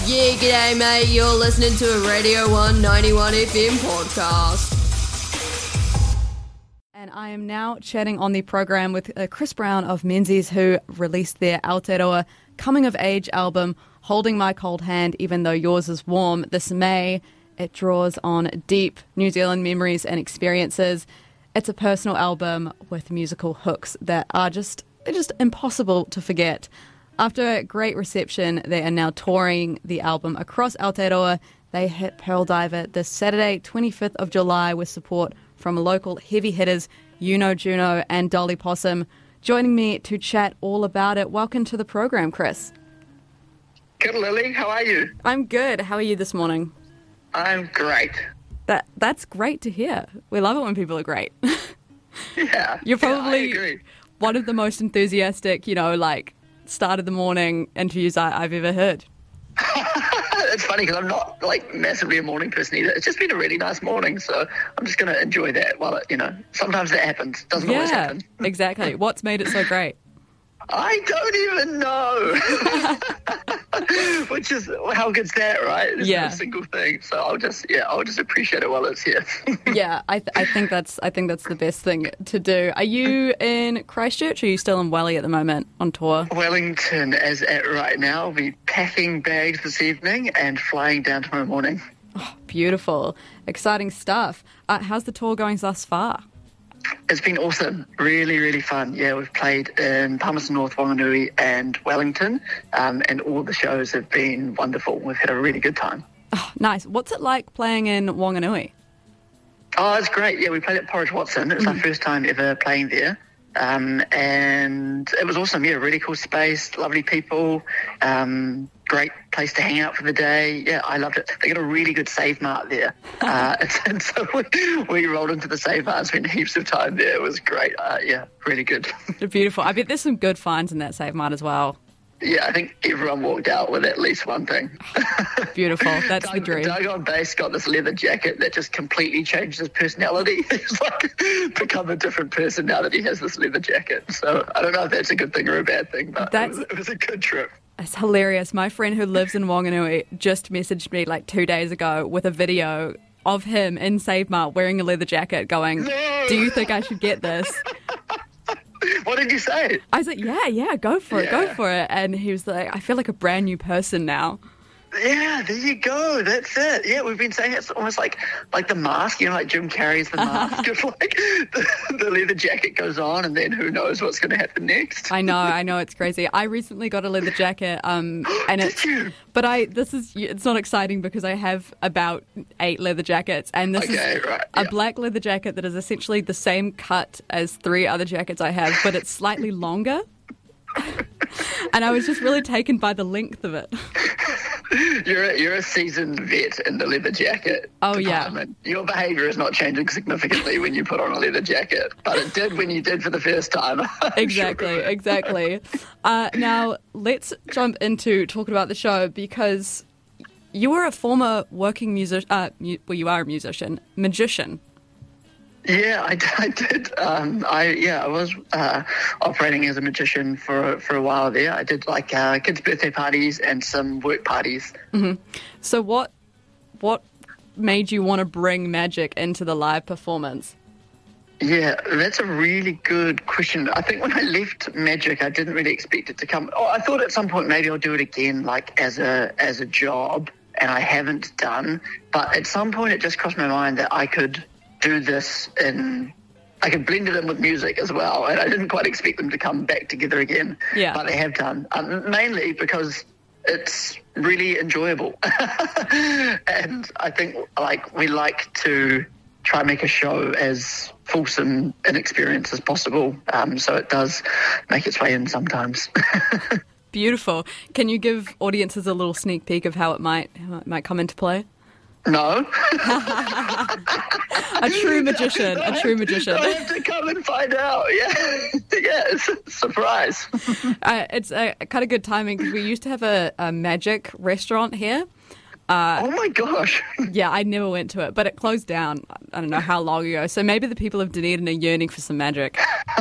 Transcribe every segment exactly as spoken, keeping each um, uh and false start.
Yeah, g'day mate, you're listening to a Radio one ninety-one F M podcast. And I am now chatting on the program with uh, Chris Brown of Menzies, who released their Aotearoa Coming of Age album, Holding My Cold Hand Even Though Yours Is Warm, this May. It draws on deep New Zealand memories and experiences. It's a personal album with musical hooks that are just, they're just impossible to forget. After a great reception, they are now touring the album across Aotearoa. They hit Pearl Diver this Saturday, twenty-fifth of July, with support from local heavy hitters Juno Juno and Dolly Possum. Joining me to chat all about it. Welcome to the program, Chris. Good, Lily. How are you? I'm good. How are you this morning? I'm great. That That's great to hear. We love it when people are great. Yeah. You're probably yeah, I agree. one of the most enthusiastic, you know, like, start of the morning interviews I, I've ever heard. It's funny because I'm not like massively a morning person either. It's just been a really nice morning, so I'm just going to enjoy that while it, you know, sometimes that happens. Doesn't always Yeah, happen. exactly. What's made it so great? I don't even know. Which is, how good's that, right? It's Yeah. not a single thing. So I'll just, yeah, I'll just appreciate it while it's here. Yeah, I th- I think that's I think that's the best thing to do. Are you in Christchurch or are you still in Welly at the moment on tour? Wellington as at right now. I'll be packing bags this evening and flying down tomorrow morning. Oh, beautiful. Exciting stuff. Uh, how's the tour going thus far? It's been awesome. Really, really fun. Yeah, we've played in Palmerston North, Whanganui and Wellington, um, and all the shows have been wonderful. We've had a really good time. Oh, nice. What's it like playing in Whanganui? Oh, it's great. Yeah, we played at Porridge Watson. It was our first time ever playing there. Um, and it was awesome. Yeah, really cool space, lovely people, um, great place to hang out for the day. Yeah, I loved it. They got a really good Save Mart there. uh, and so we, we rolled into the Save Mart, spent heaps of time there. It was great. Uh, yeah, really good. Beautiful. I bet there's some good finds in that Save Mart as well. Yeah, I think everyone walked out with at least one thing. Beautiful. That's Doug, the dream. Doug on bass got this leather jacket that just completely changed his personality. He's like become a different person now that he has this leather jacket. So I don't know if that's a good thing or a bad thing, but That's- it, was, it was a good trip. It's hilarious. My friend who lives in Whanganui just messaged me like two days ago with a video of him in Save Mart wearing a leather jacket going, No! do you think I should get this? What did you say? I was like, yeah, yeah, go for it, go Yeah. for it. And he was like, I feel like a brand new person now. Yeah, there you go. That's it. Yeah, we've been saying it's almost like like the mask, you know, like Jim Carrey's The Mask. Of like the, the leather jacket goes on and then who knows what's going to happen next. I know, I know, it's crazy. I recently got a leather jacket, um, and Did it's, you? but I, this is, it's not exciting because I have about eight leather jackets, and this Okay, is right, a yeah. black leather jacket that is essentially the same cut as three other jackets I have, but it's slightly longer. And I was just really taken by the length of it. You're a, you're a seasoned vet in the leather jacket Oh, yeah. department. Your behaviour is not changing significantly when you put on a leather jacket, but it did when you did for the first time. I'm Exactly, sure of it. exactly. Uh, now, let's jump into talking about the show because you were a former working musician, uh, mu- well, you are a musician, magician. Yeah, I, I did. Um, I yeah, I was uh, operating as a magician for for a while there. I did like uh, kids' birthday parties and some work parties. So what what made you want to bring magic into the live performance? Yeah, that's a really good question. I think when I left Magic, I didn't really expect it to come. Oh, I thought at some point maybe I'll do it again, like as a as a job, and I haven't done. But at some point, it just crossed my mind that I could do this in. I could blend it in with music as well, and I didn't quite expect them to come back together again. Yeah. But they have done, um, mainly because it's really enjoyable, and I think like we like to try and make a show as fulsome an experience as possible. Um, so it does make its way in sometimes. Beautiful. Can you give audiences a little sneak peek of how it might how it might come into play? No. A true magician, a true magician. I have to come and find out. Yeah, yeah, it's a surprise. Uh, it's a, kind of good timing because we used to have a, a magic restaurant here. oh my gosh. Yeah, I never went to it, but it closed down. I don't know how long ago. So maybe the people of Dunedin are yearning for some magic.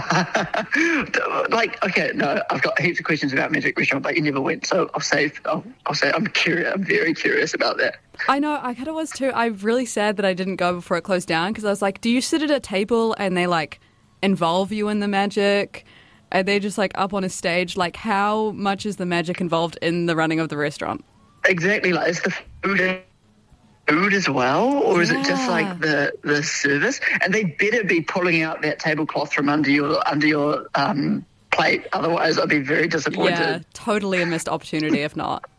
Like, okay, no, I've got heaps of questions about Magic Restaurant, but you never went, so I'll say, I'll, I'll say, I'm curious. I'm very curious about that. I know, I kind of was too. I'm really sad that I didn't go before it closed down because I was like, do you sit at a table and they like involve you in the magic? Are they just like up on a stage? Like, how much is the magic involved in the running of the restaurant? Exactly, like, is the food food as well, or is Yeah. it just like the the service? And they better be pulling out that tablecloth from under your under your um, plate, otherwise I'd be very disappointed. Yeah, totally a missed opportunity if not.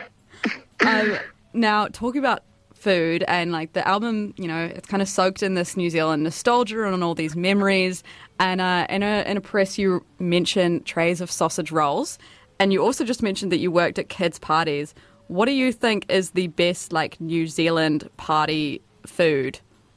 um, now, talking about food and like the album, you know, it's kind of soaked in this New Zealand nostalgia and all these memories. And uh, in a in a press, you mentioned trays of sausage rolls, and you also just mentioned that you worked at kids' parties. What do you think is the best like New Zealand party food?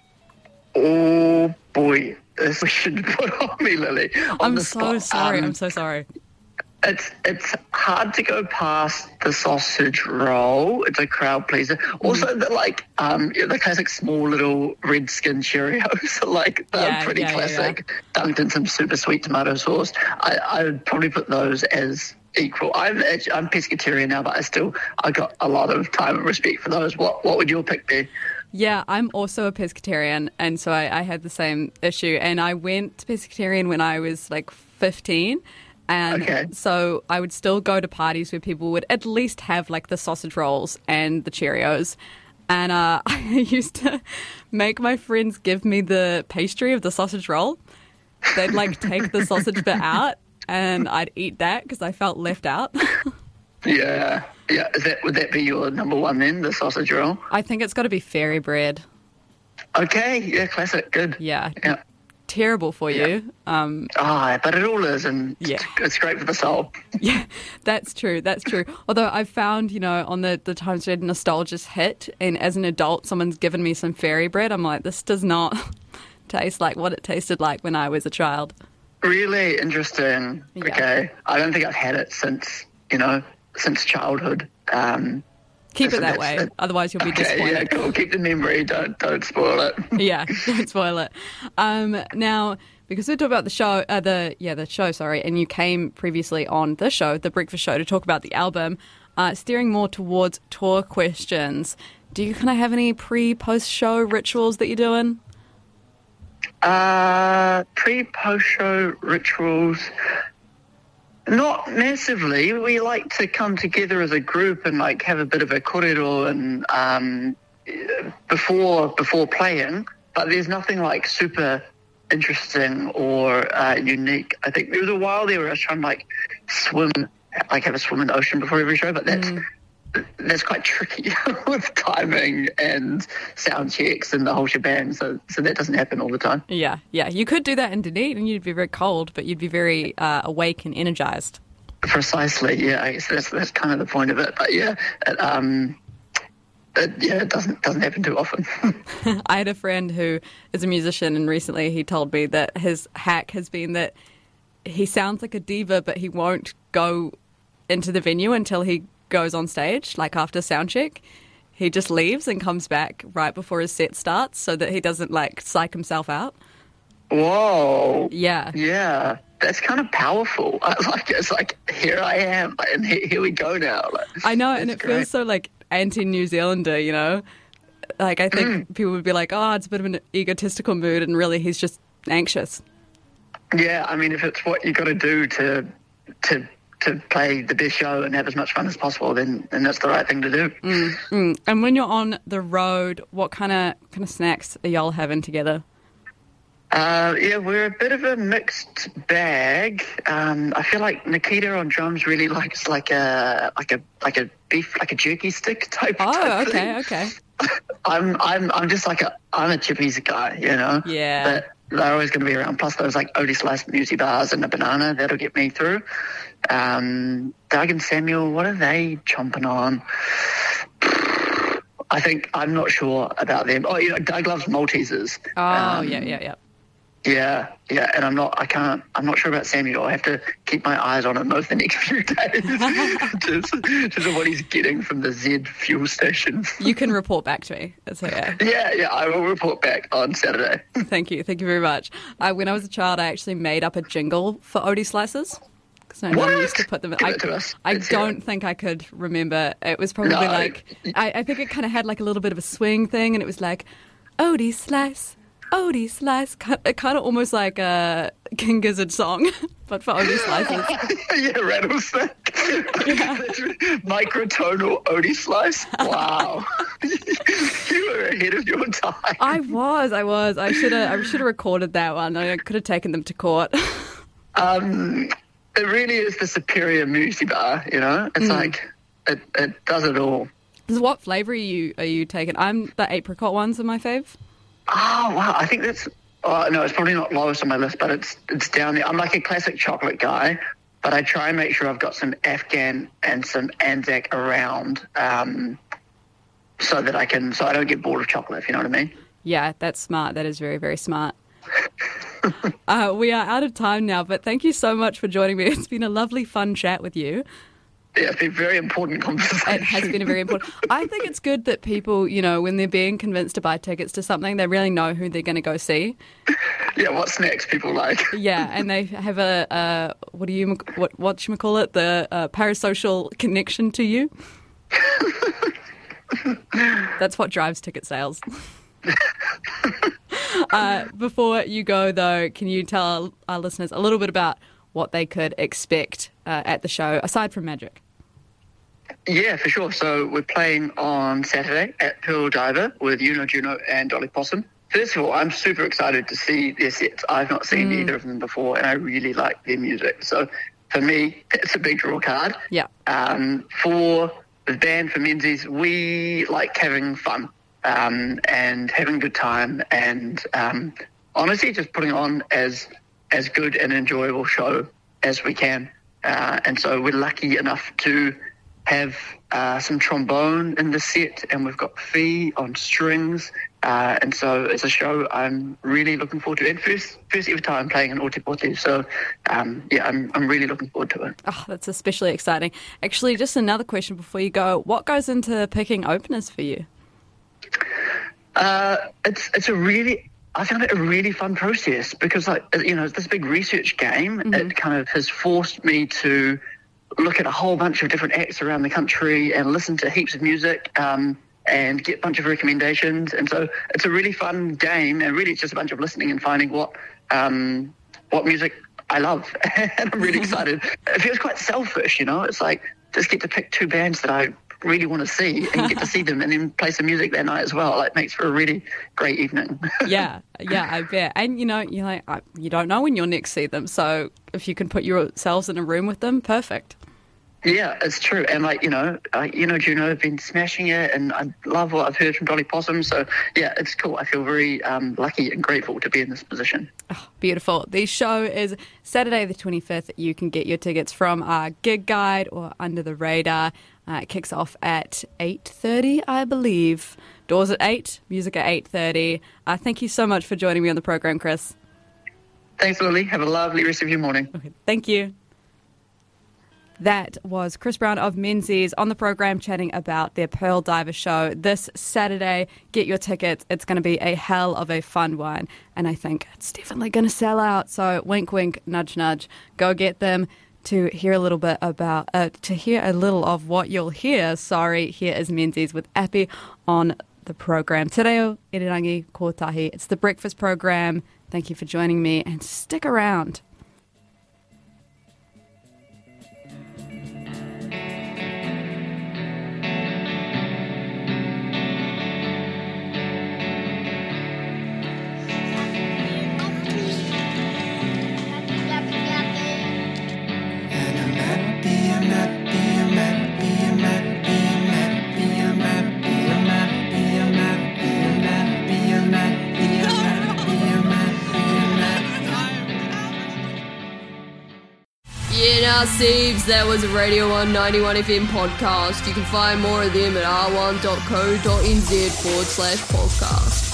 Oh boy, this should put on me, Lily. On I'm the so spot. sorry. Um, I'm so sorry. It's it's hard to go past the sausage roll. It's a crowd pleaser. Also, the like um the classic small little red skin Cheerios, like they're Yeah, pretty yeah, yeah, classic. Dunked in some super sweet tomato sauce. I, I would probably put those as equal. I'm actually, I'm pescatarian now, but I still I got a lot of time and respect for those. What what would your pick be? Yeah, I'm also a pescatarian, and so I, I had the same issue. And I went pescatarian when I was like fifteen. And Okay. so I would still go to parties where people would at least have like the sausage rolls and the Cheerios. And uh, I used to make my friends give me the pastry of the sausage roll. They'd like take the sausage bit out and I'd eat that because I felt left out. Yeah, yeah. Is that would that be your number one then? The sausage roll. I think it's got to be fairy bread. Okay, yeah, classic, good. Yeah. Yeah. Terrible for you. Um, Ah, but it all is, and Yeah. it's, it's great for the soul. Yeah, that's true. That's true. Although I've found, you know, on the, the times where nostalgia's hit, and as an adult, someone's given me some fairy bread, I'm like, this does not taste like what it tasted like when I was a child. Really interesting. Yeah. Okay, I don't think I've had it since you know since childhood. Um, Keep So it that that's way, it. otherwise you'll be okay, disappointed. yeah, cool. Keep the memory. Don't don't spoil it. Yeah, don't spoil it. Um, now, because we talked about the show, uh, the yeah, the show, sorry, and you came previously on the show, the Breakfast Show, to talk about the album, uh, steering more towards tour questions. Do you kind of have any pre, post show rituals that you're doing? Uh, pre post show rituals. Not massively. We like to come together as a group and like have a bit of a korero and um, before before playing. But there's nothing like super interesting or uh, unique. I think there was a while there where I was trying to like swim, like have a swim in the ocean before every show, but that's that's quite tricky with timing and sound checks and the whole shebang. So so that doesn't happen all the time. Yeah, yeah. You could do that in Dunedin and you'd be very cold, but you'd be very uh, awake and energized. Precisely, yeah. I guess that's that's kind of the point of it. But yeah, it, um, it, yeah, it doesn't doesn't happen too often. I had a friend who is a musician, and recently he told me that his hack has been that he sounds like a diva, but he won't go into the venue until he goes on stage, like after sound check. He just leaves and comes back right before his set starts so that he doesn't like psych himself out. Whoa. Yeah. Yeah, that's kind of powerful. I like it. It's like, here I am, and here, here we go now. Like, I know, and it's it great. feels so like anti-New Zealander, you know? Like I think people would be like, oh, it's a bit of an egotistical mood, and really he's just anxious. Yeah, I mean, if it's what you got to do to to to play the best show and have as much fun as possible, then then that's the right thing to do. Mm. And when you're on the road, what kind of kind of snacks are y'all having together? Uh, yeah, we're a bit of a mixed bag. Um, I feel like Nikita on drums really likes like a like a like a beef like a jerky stick type. Oh, type okay, thing. okay. I'm I'm I'm just like a I'm a chippies guy, you know. Yeah. But they're always going to be around. Plus, those like Oaty sliced muesli bars and a banana that'll get me through. Um, Doug and Samuel, what are they chomping on? I think I'm not sure about them. Oh, you know, Doug loves Maltesers. Oh, Um, yeah, yeah, yeah. Yeah, yeah, and I'm not, I can't, I'm not sure about Samuel. I have to keep my eyes on him over the next few days, just, just what he's getting from the Z fuel stations. You can report back to me. That's okay. Yeah, yeah, I will report back on Saturday. Thank you, thank you very much. Uh, when I was a child, I actually made up a jingle for Oldie Slices. So no one used to put them in. I, I don't think I could remember. It was probably no. like, I, I think it kind of had like a little bit of a swing thing, and it was like, Oldie Slice. Odie Slice, it kind of almost like a King Gizzard song, but for Odie Slices. Yeah, rattlesnake. Yeah. Microtonal Odie Slice. Wow, you were ahead of your time. I was, I was. I should have, I should have recorded that one. I could have taken them to court. um, it really is the superior Muesli bar. You know, it's mm. like it, it does it all. So what flavour are you are you taking? I'm the apricot ones are my fave. Oh, wow. I think that's... Oh, no, it's probably not lowest on my list, but it's it's down there. I'm like a classic chocolate guy, but I try and make sure I've got some Afghan and some Anzac around um, so that I can... So I don't get bored of chocolate, if you know what I mean. Yeah, that's smart. That is very, very smart. uh, we are out of time now, but thank you so much for joining me. It's been a lovely, fun chat with you. Yeah, it's been a very important conversation. It has been a very important... I think it's good that people, you know, when they're being convinced to buy tickets to something, they really know who they're going to go see. Yeah, what's next, people like. Yeah, and they have a, uh, what do you, what, whatchamacallit, the uh, parasocial connection to you. That's what drives ticket sales. uh, before you go, though, can you tell our listeners a little bit about what they could expect uh, at the show, aside from magic? Yeah, for sure. So we're playing on Saturday at Pearl Diver with Juno Juno and Dolly Possum. First of all, I'm super excited to see their sets. I've not seen mm. either of them before, and I really like their music. So for me, it's a big draw card. Yeah. Um, for the band, for Menzies, we like having fun um, and having a good time, and um, honestly, just putting on as as good an enjoyable show as we can. Uh, and so we're lucky enough to have uh, some trombone in the set, and we've got Fee on strings. Uh, and so it's a show I'm really looking forward to. And first, first ever time playing in Ōtepoti. So, um, yeah, I'm I'm really looking forward to it. Oh, that's especially exciting. Actually, just another question before you go. What goes into picking openers for you? Uh, it's it's a really... I found it a really fun process because, like, you know, it's this big research game. Mm-hmm. It kind of has forced me to look at a whole bunch of different acts around the country and listen to heaps of music um, and get a bunch of recommendations. And so it's a really fun game, and really it's just a bunch of listening and finding what um, what music I love. And I'm really excited. It feels quite selfish, you know. It's like just get to pick two bands that I really want to see and get to see them and then play some music that night as well. It makes for a really great evening. yeah, yeah, I bet. And, you know, you're like, you don't know when you'll next see them. So if you can put yourselves in a room with them, perfect. Yeah, it's true. And, like, you know, uh, you know, Juno have been smashing it, and I love what I've heard from Dolly Possum. So, yeah, it's cool. I feel very um, lucky and grateful to be in this position. Oh, beautiful. The show is Saturday the twenty-fifth. You can get your tickets from our Gig Guide or Under the Radar. Uh, it kicks off at eight thirty, I believe. Doors at eight, music at eight thirty. Uh, thank you so much for joining me on the program, Chris. Thanks, Lily. Have a lovely rest of your morning. Okay, thank you. That was Chris Brown of Menzies on the program chatting about their Pearl Diver show this Saturday. Get your tickets. It's going to be a hell of a fun one, and I think it's definitely going to sell out. So wink, wink, nudge, nudge. Go get them. To hear a little bit about, uh, to hear a little of what you'll hear, sorry, here is Menzies with Appy on the program. Te reo, irirangi, kotahi. It's the breakfast program. Thank you for joining me, and stick around. Yeah, now, Steves, that was a Radio one ninety-one F M podcast. You can find more of them at r one dot co dot n z forward slash podcast.